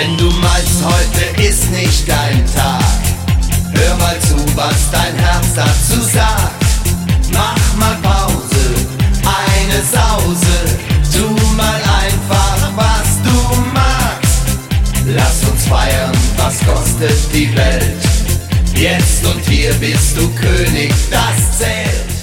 Wenn du meinst, heute ist nicht dein Tag, hör mal zu, was dein Herz dazu sagt. Mach mal Pause, eine Sause, tu mal einfach, was du magst. Lass uns feiern, was kostet die Welt? Jetzt und hier bist du König, das zählt.